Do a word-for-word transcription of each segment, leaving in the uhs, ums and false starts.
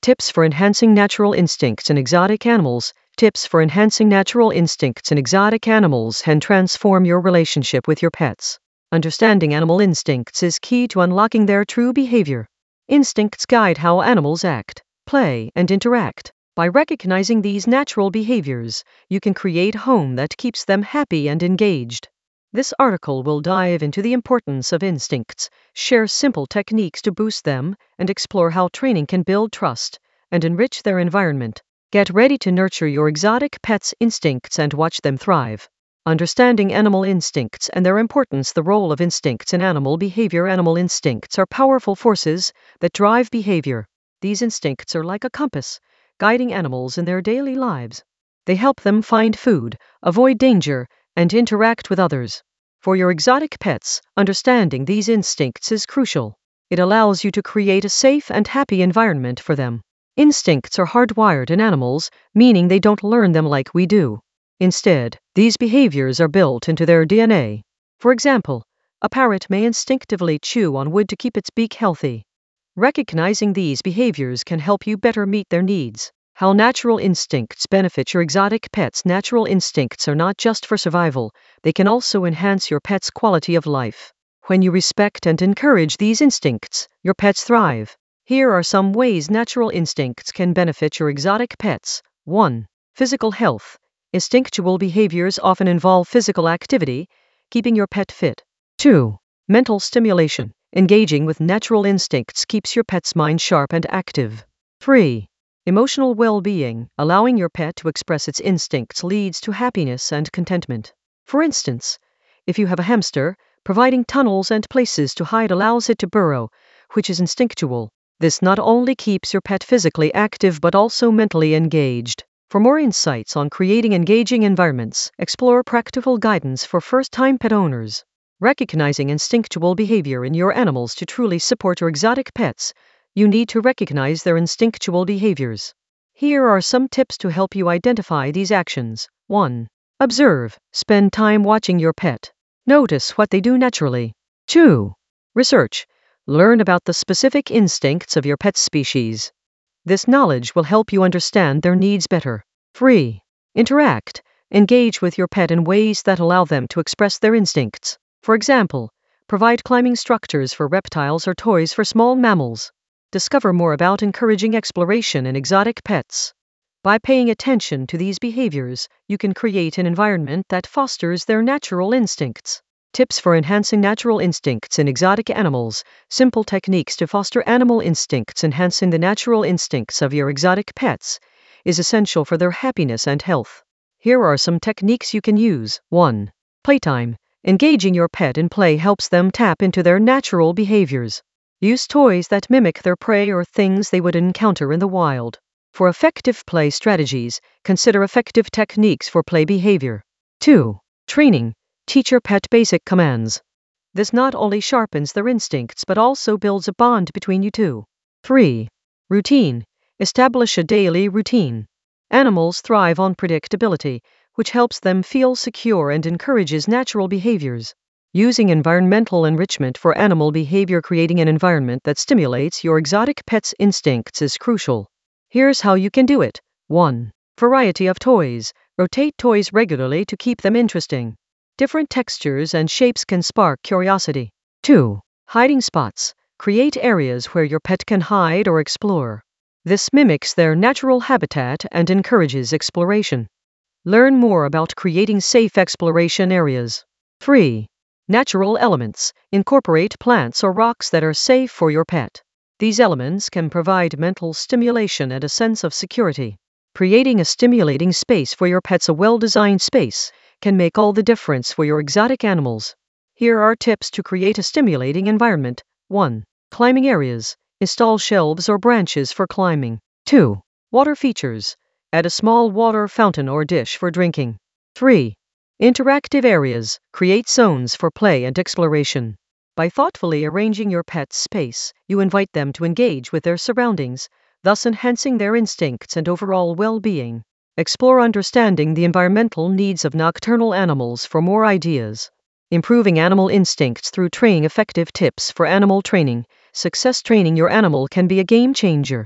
Tips for enhancing natural instincts in exotic animals. Tips for enhancing natural instincts in exotic animals can transform your relationship with your pets. Understanding animal instincts is key to unlocking their true behavior. Instincts guide how animals act, play, and interact. By recognizing these natural behaviors, you can create a home that keeps them happy and engaged. This article will dive into the importance of instincts, share simple techniques to boost them, and explore how training can build trust and enrich their environment. Get ready to nurture your exotic pet's instincts and watch them thrive. Understanding animal instincts and their importance. The role of instincts in animal behavior. Animal instincts are powerful forces that drive behavior. These instincts are like a compass, guiding animals in their daily lives. They help them find food, avoid danger, and interact with others. For your exotic pets, understanding these instincts is crucial. It allows you to create a safe and happy environment for them. Instincts are hardwired in animals, meaning they don't learn them like we do. Instead, these behaviors are built into their D N A. For example, a parrot may instinctively chew on wood to keep its beak healthy. Recognizing these behaviors can help you better meet their needs. How natural instincts benefit your exotic pets. Natural instincts are not just for survival, they can also enhance your pet's quality of life. When you respect and encourage these instincts, your pets thrive. Here are some ways natural instincts can benefit your exotic pets. one. Physical health. Instinctual behaviors often involve physical activity, keeping your pet fit. two. Mental stimulation. Engaging with natural instincts keeps your pet's mind sharp and active. three. Emotional well-being. Allowing your pet to express its instincts leads to happiness and contentment. For instance, if you have a hamster, providing tunnels and places to hide allows it to burrow, which is instinctual. This not only keeps your pet physically active but also mentally engaged. For more insights on creating engaging environments, explore practical guidance for first-time pet owners. Recognizing instinctual behavior in your animals. To truly support your exotic pets, you need to recognize their instinctual behaviors. Here are some tips to help you identify these actions. one. Observe. Spend time watching your pet. Notice what they do naturally. two. Research. Learn about the specific instincts of your pet's species. This knowledge will help you understand their needs better. three. Interact. Engage with your pet in ways that allow them to express their instincts. For example, provide climbing structures for reptiles or toys for small mammals. Discover more about encouraging exploration in exotic pets. By paying attention to these behaviors, you can create an environment that fosters their natural instincts. Tips for enhancing natural instincts in exotic animals. Simple techniques to foster animal instincts. Enhancing the natural instincts of your exotic pets is essential for their happiness and health. Here are some techniques you can use. one. Playtime. Engaging your pet in play helps them tap into their natural behaviors. Use toys that mimic their prey or things they would encounter in the wild. For effective play strategies, consider effective techniques for play behavior. two. Training. Teach your pet basic commands. This not only sharpens their instincts but also builds a bond between you two. three. Routine. Establish a daily routine. Animals thrive on predictability, which helps them feel secure and encourages natural behaviors. Using environmental enrichment for animal behavior. Creating an environment that stimulates your exotic pet's instincts is crucial. Here's how you can do it. one. Variety of toys. Rotate toys regularly to keep them interesting. Different textures and shapes can spark curiosity. two. Hiding spots. Create areas where your pet can hide or explore. This mimics their natural habitat and encourages exploration. Learn more about creating safe exploration areas. three. Natural elements. Incorporate plants or rocks that are safe for your pet. These elements can provide mental stimulation and a sense of security. Creating a stimulating space for your pets. A well-designed space can make all the difference for your exotic animals. Here are tips to create a stimulating environment. one. Climbing areas. Install shelves or branches for climbing. two. Water features. Add a small water fountain or dish for drinking. three. Interactive areas. Create zones for play and exploration. By thoughtfully arranging your pet's space, you invite them to engage with their surroundings, thus enhancing their instincts and overall well-being. Explore understanding the environmental needs of nocturnal animals for more ideas. Improving animal instincts through training. Effective tips for animal training. Success. Training your animal can be a game changer.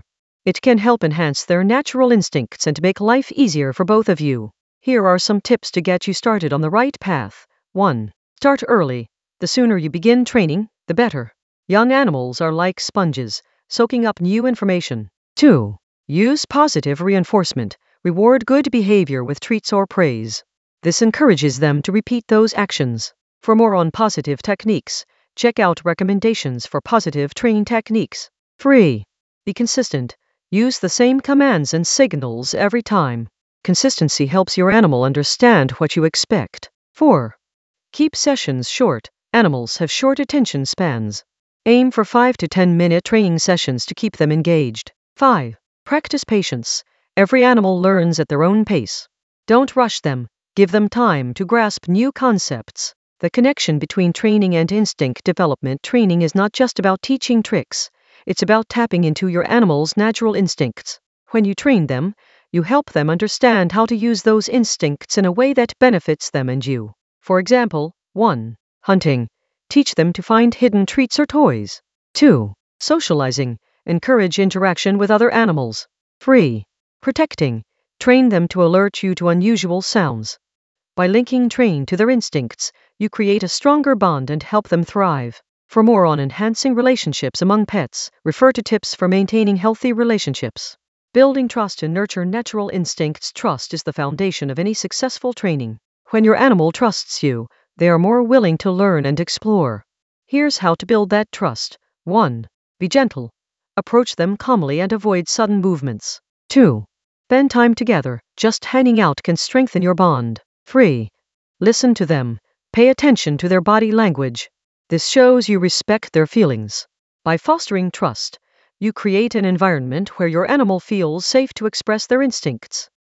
It can help enhance their natural instincts and make life easier for both of you. Here are some tips to get you started on the right path. one. Start early. The sooner you begin training, the better. Young animals are like sponges, soaking up new information. two. Use positive reinforcement. Reward good behavior with treats or praise. This encourages them to repeat those actions. For more on positive techniques, check out recommendations for positive training techniques. three. Be consistent. Use the same commands and signals every time. Consistency helps your animal understand what you expect. four. Keep sessions short. Animals have short attention spans. Aim for five to ten minute training sessions to keep them engaged. five. Practice patience. Every animal learns at their own pace. Don't rush them. Give them time to grasp new concepts. The connection between training and instinct development training is not just about teaching tricks. It's about tapping into your animal's natural instincts. When you train them, you help them understand how to use those instincts in a way that benefits them and you. For example, one. Hunting. Teach them to find hidden treats or toys. two. Socializing. Encourage interaction with other animals. three. Protecting. Train them to alert you to unusual sounds. By linking train to their instincts, you create a stronger bond and help them thrive. For more on enhancing relationships among pets, refer to tips for maintaining healthy relationships. Building trust and nurture natural instincts. Trust is the foundation of any successful training. When your animal trusts you, they are more willing to learn and explore. Here's how to build that trust. one. Be gentle. Approach them calmly and avoid sudden movements. two. Spend time together. Just hanging out can strengthen your bond. three. Listen to them. Pay attention to their body language. This shows you respect their feelings. By fostering trust, you create an environment where your animal feels safe to express their instincts.